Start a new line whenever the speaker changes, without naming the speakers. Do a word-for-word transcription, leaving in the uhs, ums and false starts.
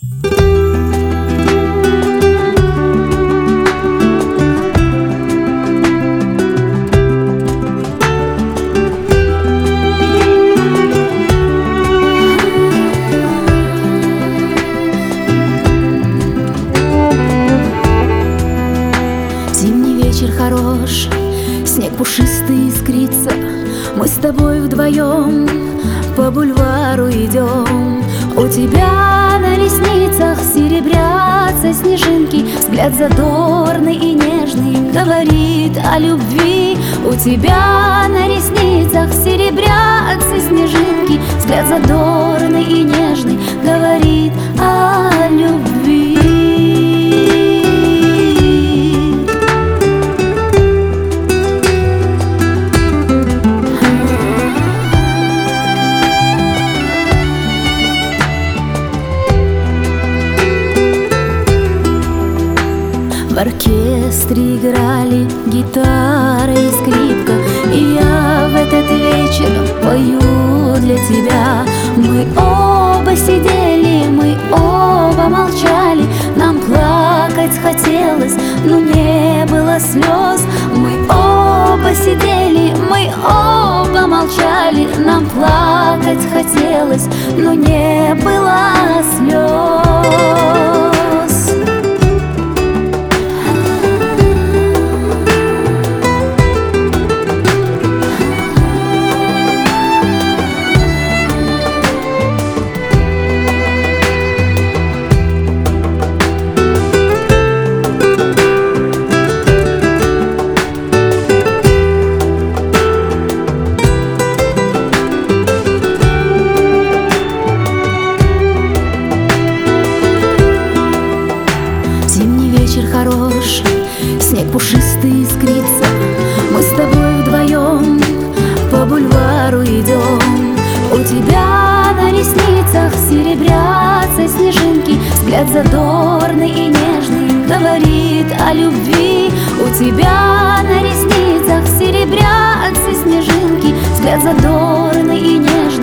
Вечер хороший, снег пушистый искрится. Мы с тобой вдвоем по бульвару идем. У тебя на ресницах серебрятся снежинки. Взгляд задорный и нежный говорит о любви. У тебя на ресницах серебрятся снежинки. Взгляд задорный и нежный говорит о любви. В оркестре играли гитара и скрипка, и я в этот вечер пою для тебя. Мы оба сидели, мы оба молчали. Нам плакать хотелось, но не было слез. Мы оба сидели, мы оба молчали. Нам плакать хотелось, но не было слез. Вечер хороший, снег пушистый искрится. Мы с тобой вдвоем по бульвару идем. У тебя на ресницах серебрятся снежинки. Взгляд задорный и нежный говорит о любви. У тебя на ресницах серебрятся снежинки. Взгляд задорный и нежный